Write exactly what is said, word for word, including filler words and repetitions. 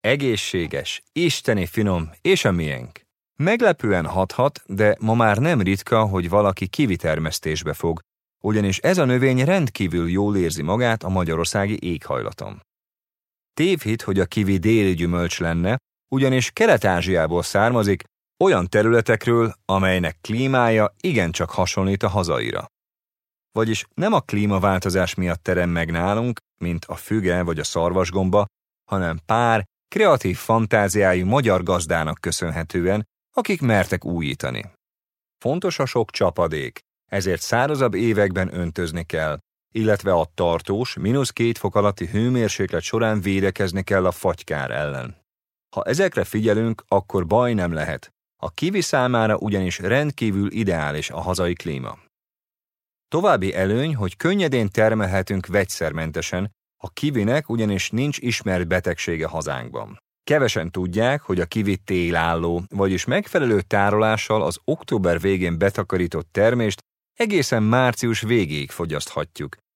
Egészséges, isteni finom és a miénk. Meglepően hathat, de ma már nem ritka, hogy valaki kivi termesztésbe fog, ugyanis ez a növény rendkívül jól érzi magát a magyarországi éghajlaton. Tévhit, hogy a kivi déli gyümölcs lenne, ugyanis Kelet-Ázsiából származik, olyan területekről, amelynek klímája igencsak hasonlít a hazaira. Vagyis nem a klímaváltozás miatt terem meg nálunk, mint a füge vagy a szarvasgomba, hanem pár kreatív fantáziájú magyar gazdának köszönhetően, akik mertek újítani. Fontos a sok csapadék, ezért szárazabb években öntözni kell, illetve a tartós, mínusz két fok alatti hőmérséklet során védekezni kell a fatykár ellen. Ha ezekre figyelünk, akkor baj nem lehet. A kivi számára ugyanis rendkívül ideális a hazai klíma. További előny, hogy könnyedén termelhetünk vegyszermentesen, a kivinek ugyanis nincs ismert betegsége hazánkban. Kevesen tudják, hogy a kivi télálló, vagyis megfelelő tárolással az október végén betakarított termést egészen március végéig fogyaszthatjuk,